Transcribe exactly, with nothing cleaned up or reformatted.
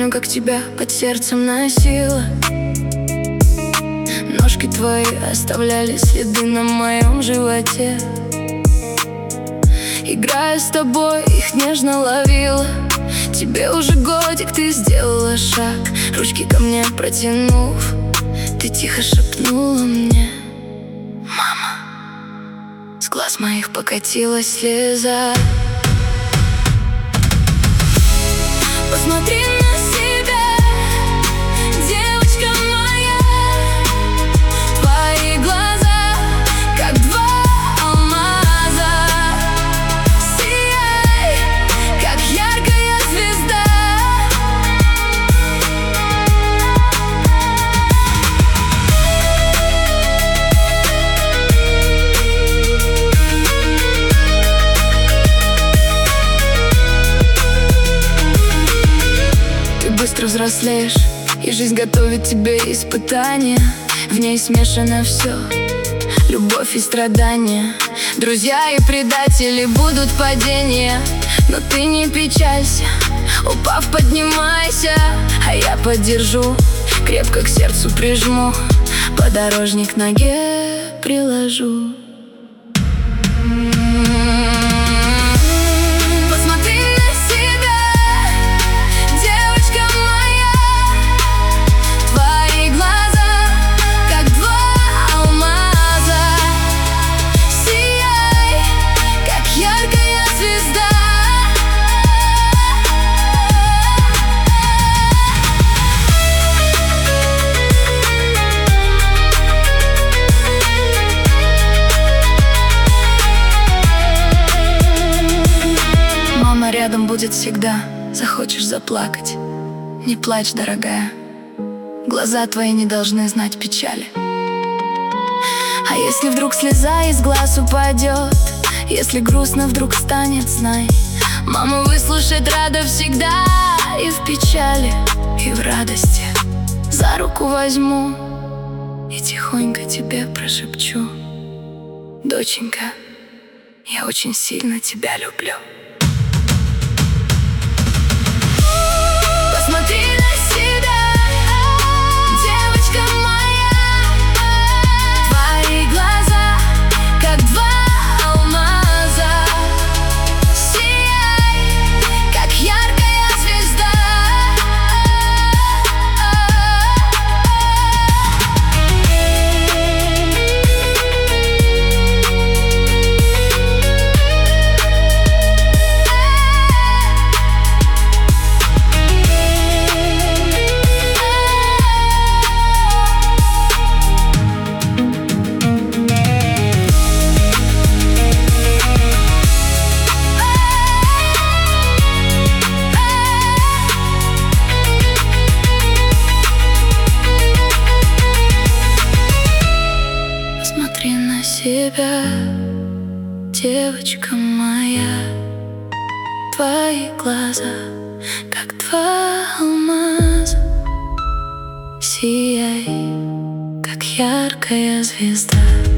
помню, как тебя под сердцем носила. Ножки твои оставляли следы на моем животе. Играя с тобой, их нежно ловила. Тебе уже годик, ты сделала шаг, ручки ко мне протянув, ты тихо шепнула мне: мама. С глаз моих покатилась слеза. Посмотри на себя, девочка моя. Твои глаза, как два алмаза. Сияй, как яркая звезда. Быстро взрослеешь, и жизнь готовит тебе испытания. В ней смешано все, любовь и страдания. Друзья и предатели, будут падения, но ты не печалься, упав, поднимайся. А я поддержу, крепко к сердцу прижму, подорожник к ноге приложу. Рядом будет всегда, захочешь заплакать, не плачь, дорогая. Глаза твои не должны знать печали. А если вдруг слеза из глаз упадет, если грустно вдруг станет, знай, мама выслушает рада всегда. И в печали, и в радости за руку возьму и тихонько тебе прошепчу: доченька, я очень сильно тебя люблю. Посмотри на себя, девочка моя. Твои глаза, как два алмаза. Сияй, как яркая звезда. Себя, девочка моя. Твои глаза, как два алмаза. Сияй, как яркая звезда.